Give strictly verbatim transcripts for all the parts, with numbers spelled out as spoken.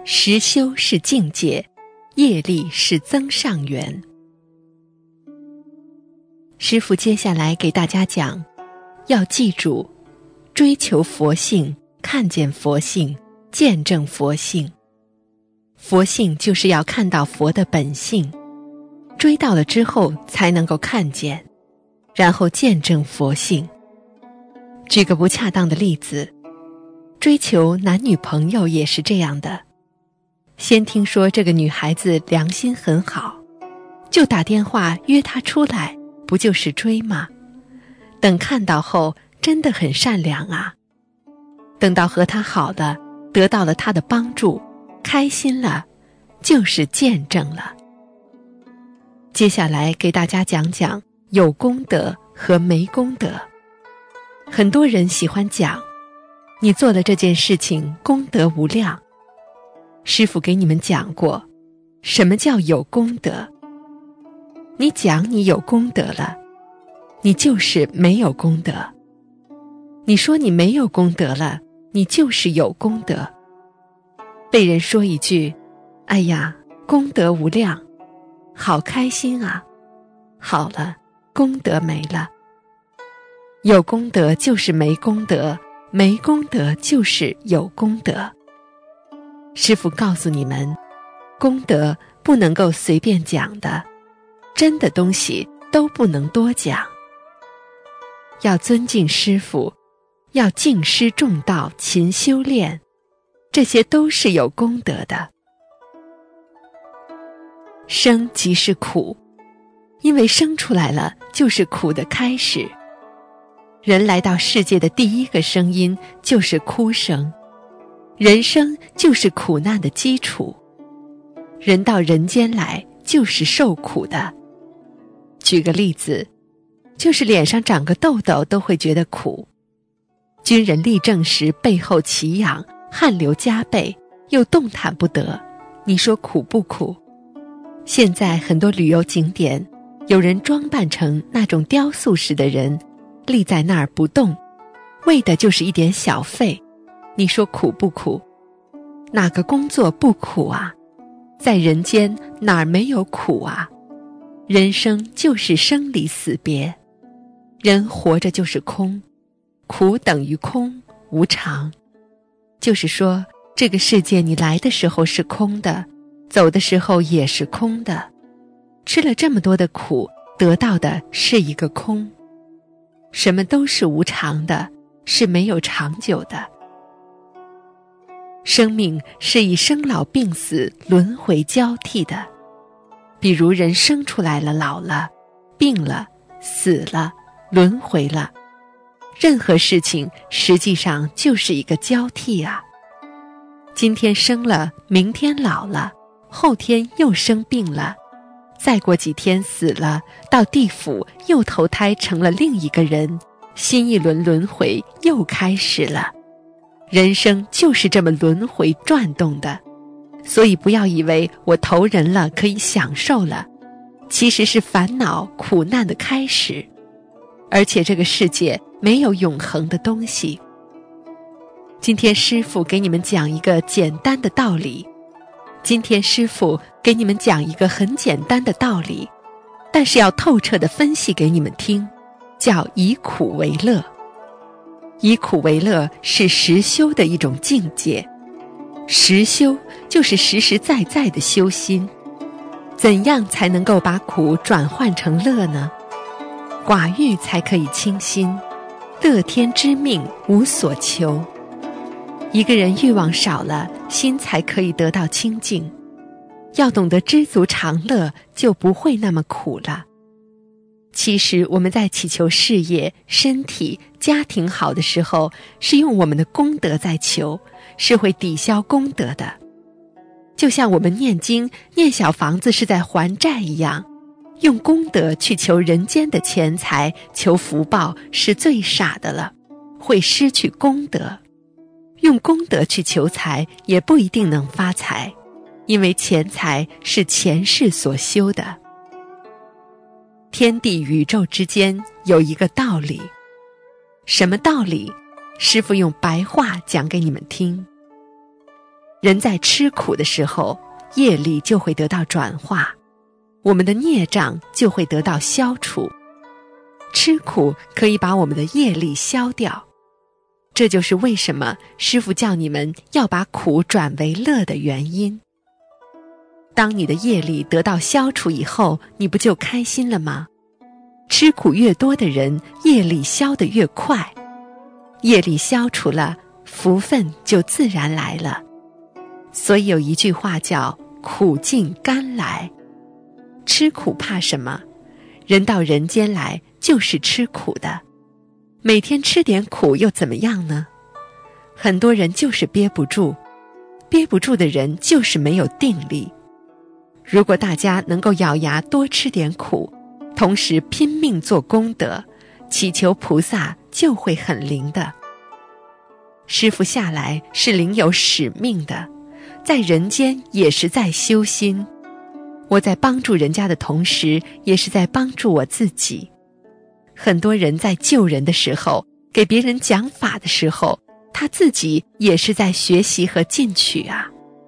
实修是境界，业力是增上缘。师父接下来给大家讲，要记住，追求佛性，看见佛性，见证佛性。佛性就是要看到佛的本性，追到了之后才能够看见，然后见证佛性。举个不恰当的例子，追求男女朋友也是这样的，先听说这个女孩子良心很好，就打电话约她出来，不就是追吗？等看到后，真的很善良啊。等到和她好了，得到了她的帮助，开心了，就是见证了。接下来给大家讲讲有功德和没功德。很多人喜欢讲，你做了这件事情功德无量。师父给你们讲过，什么叫有功德？你讲你有功德了，你就是没有功德。你说你没有功德了，你就是有功德。被人说一句，哎呀，功德无量，好开心啊，好了，功德没了。有功德就是没功德，没功德就是有功德。师父告诉你们，功德不能够随便讲的，真的东西都不能多讲。要尊敬师父，要敬师重道，勤修炼，这些都是有功德的。生即是苦，因为生出来了就是苦的开始。人来到世界的第一个声音就是哭声，人生就是苦难的基础。人到人间来就是受苦的。举个例子，就是脸上长个痘痘都会觉得苦。军人立正时背后奇痒，汗流浃背，又动弹不得，你说苦不苦？现在很多旅游景点，有人装扮成那种雕塑式的人，立在那儿不动，为的就是一点小费，你说苦不苦？哪个工作不苦啊？在人间哪儿没有苦啊？人生就是生离死别，人活着就是空，苦等于空，无常。就是说，这个世界你来的时候是空的，走的时候也是空的。吃了这么多的苦，得到的是一个空。什么都是无常的，是没有长久的。生命是以生老病死轮回交替的。比如人生出来了，老了，病了，死了，轮回了。任何事情实际上就是一个交替啊。今天生了，明天老了，后天又生病了，再过几天死了，到地府又投胎成了另一个人，新一轮轮回又开始了。人生就是这么轮回转动的，所以不要以为我投人了可以享受了，其实是烦恼苦难的开始。而且这个世界没有永恒的东西。今天师父给你们讲一个简单的道理，今天师父给你们讲一个很简单的道理，但是要透彻地分析给你们听，叫以苦为乐。以苦为乐是实修的一种境界，实修就是实实在在的修心。怎样才能够把苦转换成乐呢？寡欲才可以清心，乐天知命，无所求。一个人欲望少了，心才可以得到清净。要懂得知足常乐，就不会那么苦了。其实我们在祈求事业、身体、家庭好的时候，是用我们的功德在求，是会抵消功德的。就像我们念经、念小房子是在还债一样，用功德去求人间的钱财、求福报是最傻的了，会失去功德。用功德去求财也不一定能发财，因为钱财是前世所修的。天地宇宙之间有一个道理，什么道理？师父用白话讲给你们听。 人在吃苦的时候，业力就会得到转化，我们的孽障就会得到消除。吃苦可以把我们的业力消掉，这就是为什么师父叫你们要把苦转为乐的原因。当你的业力得到消除以后，你不就开心了吗？吃苦越多的人，业力消得越快，业力消除了，福分就自然来了。所以有一句话叫苦尽甘来。吃苦怕什么？人到人间来就是吃苦的，每天吃点苦又怎么样呢？很多人就是憋不住，憋不住的人就是没有定力。如果大家能够咬牙多吃点苦，同时拼命做功德，祈求菩萨就会很灵的。师父下来是领有使命的，在人间也是在修心。我在帮助人家的同时，也是在帮助我自己。很多人在救人的时候，给别人讲法的时候，他自己也是在学习和进取啊。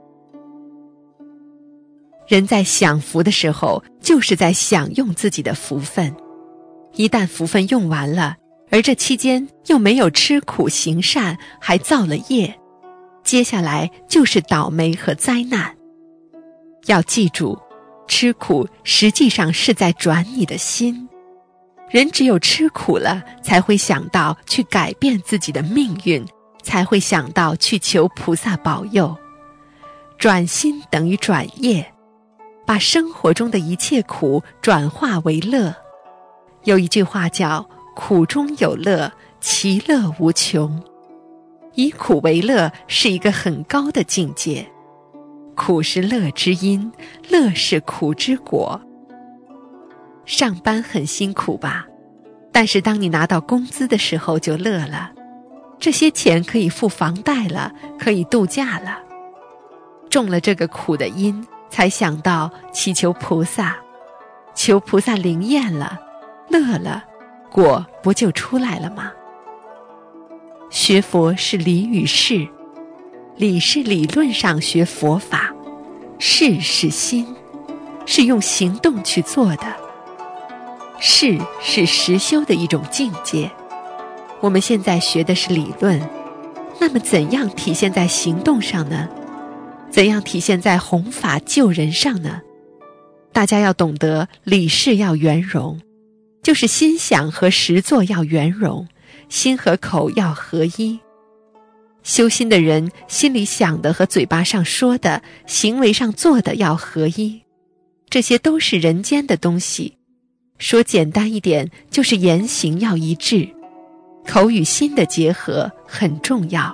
人在享福的时候，就是在享用自己的福分。一旦福分用完了，而这期间又没有吃苦行善，还造了业，接下来就是倒霉和灾难。要记住，吃苦实际上是在转你的心。人只有吃苦了，才会想到去改变自己的命运，才会想到去求菩萨保佑。转心等于转业，把生活中的一切苦转化为乐。有一句话叫苦中有乐，其乐无穷。以苦为乐是一个很高的境界，苦是乐之因，乐是苦之果。上班很辛苦吧，但是当你拿到工资的时候就乐了，这些钱可以付房贷了，可以度假了。中了这个苦的因，才想到祈求菩萨，求菩萨灵验了，乐了，果不就出来了吗？学佛是理与事，理是理论上学佛法，事是心，是用行动去做的。事是实修的一种境界。我们现在学的是理论，那么怎样体现在行动上呢？怎样体现在弘法救人上呢？大家要懂得理事要圆融，就是心想和实作要圆融，心和口要合一。修心的人心里想的和嘴巴上说的，行为上做的要合一，这些都是人间的东西。说简单一点，就是言行要一致，口与心的结合很重要。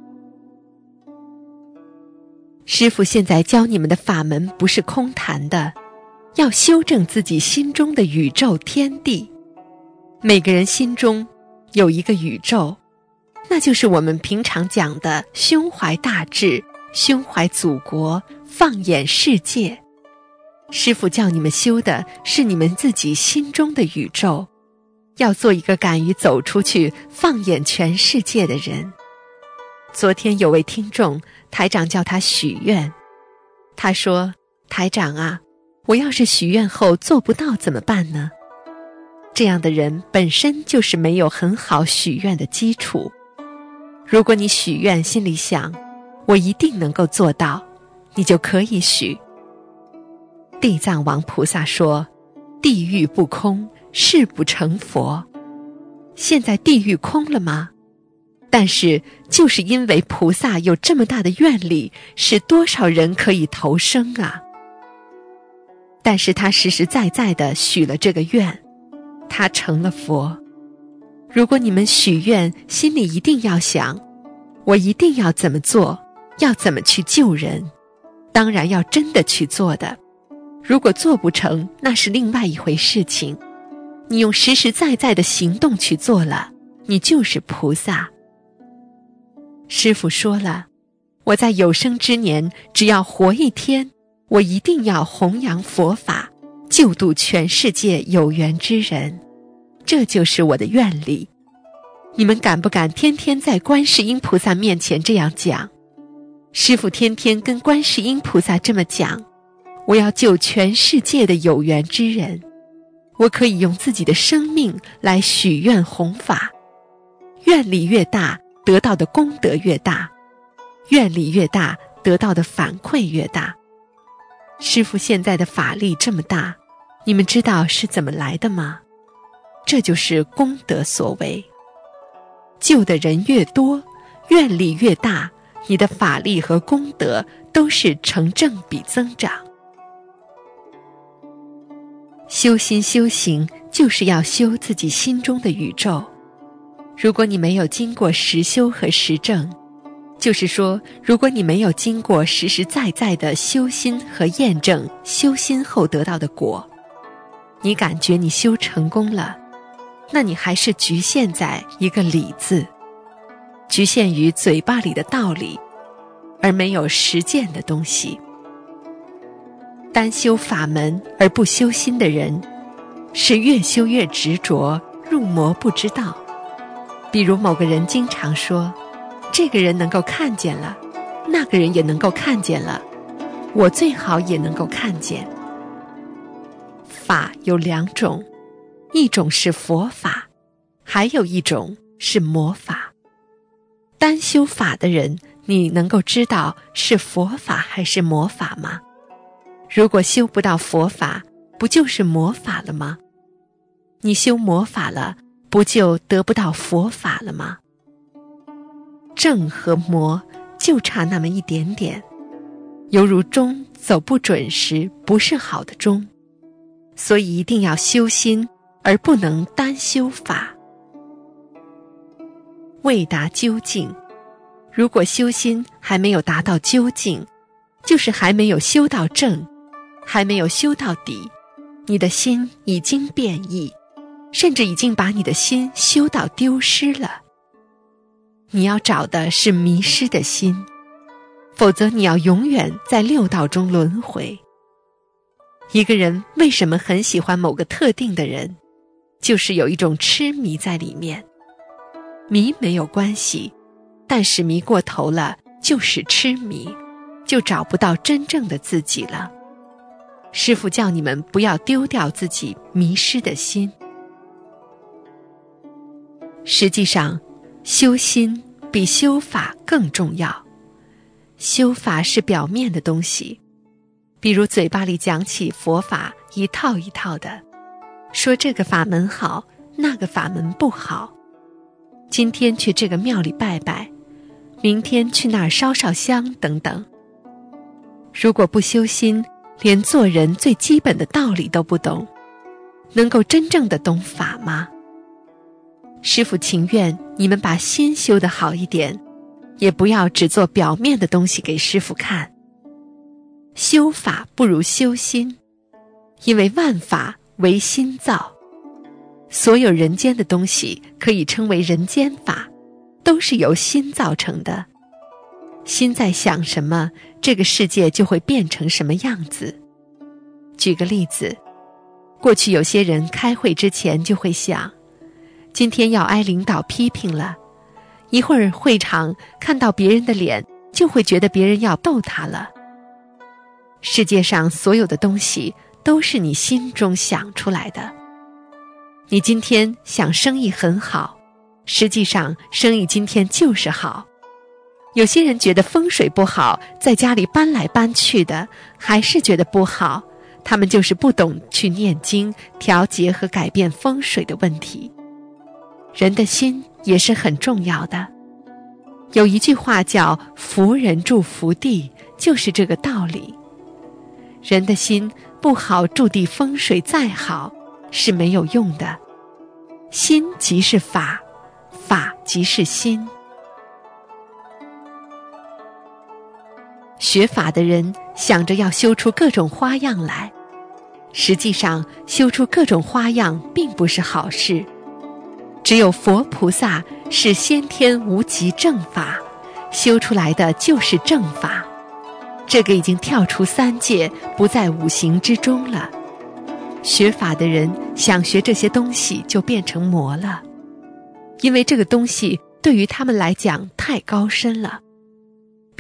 师父现在教你们的法门不是空谈的，要修正自己心中的宇宙天地。每个人心中有一个宇宙，那就是我们平常讲的胸怀大志，胸怀祖国，放眼世界。师父叫你们修的是你们自己心中的宇宙，要做一个敢于走出去放眼全世界的人。昨天有位听众，台长叫他许愿，他说，台长啊，我要是许愿后做不到怎么办呢？这样的人本身就是没有很好许愿的基础。如果你许愿心里想，我一定能够做到，你就可以许。地藏王菩萨说，地狱不空，誓不成佛。现在地狱空了吗？但是就是因为菩萨有这么大的愿力，使多少人可以投生啊。但是他实实在在地许了这个愿，他成了佛。如果你们许愿，心里一定要想，我一定要怎么做，要怎么去救人，当然要真的去做的。如果做不成，那是另外一回事情。你用实实在在的行动去做了，你就是菩萨。师父说了，我在有生之年，只要活一天，我一定要弘扬佛法，救度全世界有缘之人，这就是我的愿力。你们敢不敢天天在观世音菩萨面前这样讲？ 师父天天跟观世音菩萨这么讲，我要救全世界的有缘之人，我可以用自己的生命来许愿弘法，愿力越大，得到的功德越大，愿力越大，得到的反馈越大。师父现在的法力这么大，你们知道是怎么来的吗？这就是功德所为。救的人越多，愿力越大，你的法力和功德都是成正比增长。修心修行就是要修自己心中的宇宙。如果你没有经过实修和实证，就是说，如果你没有经过实实在在的修心和验证修心后得到的果，你感觉你修成功了，那你还是局限在一个理字，局限于嘴巴里的道理，而没有实践的东西。单修法门而不修心的人，是越修越执着，入魔不知道。比如某个人经常说，这个人能够看见了，那个人也能够看见了，我最好也能够看见。法有两种，一种是佛法，还有一种是魔法。单修法的人，你能够知道是佛法还是魔法吗？如果修不到佛法，不就是魔法了吗？你修魔法了，不就得不到佛法了吗？正和魔就差那么一点点，犹如钟走不准时，不是好的钟。所以一定要修心，而不能单修法。未达究竟，如果修心还没有达到究竟，就是还没有修到正，还没有修到底，你的心已经变异，甚至已经把你的心修到丢失了。你要找的是迷失的心，否则你要永远在六道中轮回。一个人为什么很喜欢某个特定的人，就是有一种痴迷在里面。迷没有关系，但是迷过头了就是痴迷，就找不到真正的自己了。师父叫你们不要丢掉自己迷失的心。实际上，修心比修法更重要。修法是表面的东西，比如嘴巴里讲起佛法，一套一套的，说这个法门好，那个法门不好。今天去这个庙里拜拜，明天去那儿烧烧香等等。如果不修心，连做人最基本的道理都不懂，能够真正的懂法吗？师父情愿你们把心修得好一点，也不要只做表面的东西给师父看。修法不如修心，因为万法唯心造，所有人间的东西可以称为人间法，都是由心造成的。心在想什么，这个世界就会变成什么样子。举个例子，过去有些人开会之前就会想，今天要挨领导批评了，一会儿会场看到别人的脸，就会觉得别人要逗他了。世界上所有的东西都是你心中想出来的。你今天想生意很好，实际上生意今天就是好。有些人觉得风水不好，在家里搬来搬去的，还是觉得不好，他们就是不懂去念经，调节和改变风水的问题。人的心也是很重要的。有一句话叫福人住福地，就是这个道理。人的心不好，住地风水再好是没有用的。心即是法，法即是心。学法的人想着要修出各种花样来，实际上修出各种花样并不是好事。只有佛菩萨是先天无极正法，修出来的就是正法。这个已经跳出三界，不在五行之中了。学法的人想学这些东西，就变成魔了，因为这个东西对于他们来讲太高深了。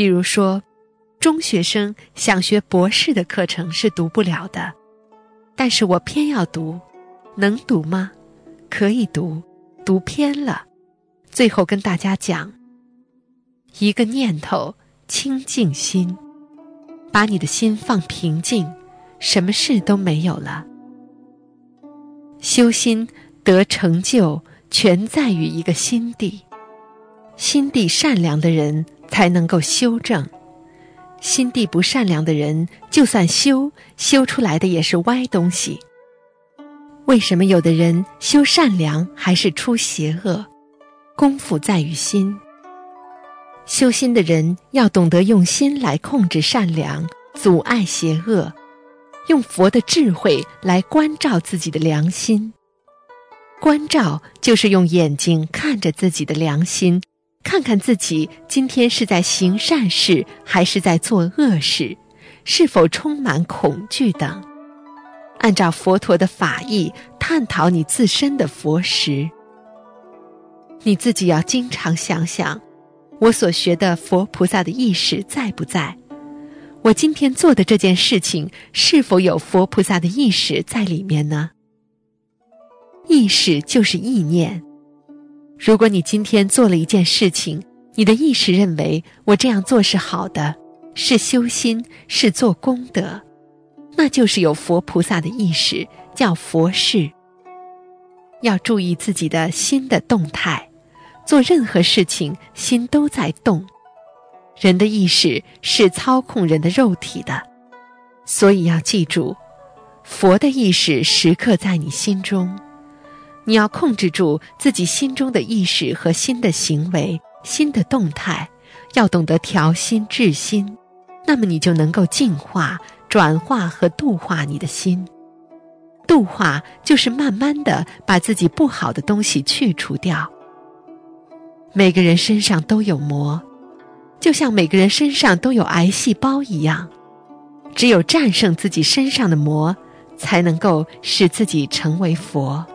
比如说，中学生想学博士的课程是读不了的，但是我偏要读，能读吗？可以读，读偏了。最后跟大家讲，一个念头，清净心，把你的心放平静，什么事都没有了。修心得成就，全在于一个心地。心地善良的人才能够修正，心地不善良的人，就算修，修出来的也是歪东西。为什么有的人修善良还是出邪恶？功夫在于心。修心的人要懂得用心来控制善良，阻碍邪恶，用佛的智慧来关照自己的良心。关照就是用眼睛看着自己的良心，看看自己今天是在行善事还是在做恶事，是否充满恐惧等。按照佛陀的法义探讨你自身的佛识。你自己要经常想想，我所学的佛菩萨的意识在不在？我今天做的这件事情是否有佛菩萨的意识在里面呢？意识就是意念。如果你今天做了一件事情，你的意识认为我这样做是好的，是修心，是做功德，那就是有佛菩萨的意识，叫佛事。要注意自己的心的动态，做任何事情心都在动。人的意识是操控人的肉体的，所以要记住，佛的意识时刻在你心中。你要控制住自己心中的意识和心的行为，心的动态，要懂得调心治心，那么你就能够净化、转化和度化你的心。度化就是慢慢的把自己不好的东西去除掉。每个人身上都有魔，就像每个人身上都有癌细胞一样，只有战胜自己身上的魔，才能够使自己成为佛。